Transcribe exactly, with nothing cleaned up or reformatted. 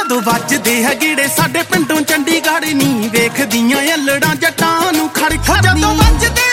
ਜਦੋਂ ਵੱਜਦੇ ਹੈ ਗੀੜੇ ਸਾਡੇ ਪਿੰਡੋਂ ਚੰਡੀਗੜ੍ਹ ਨੀ ਵੇਖਦੀਆਂ ਅਲੜਾਂ ਜੱਟਾਂ ਨੂੰ ਖੜ ਖੜਦੀਆਂ ਜਦੋਂ ਵੱਜਦੇ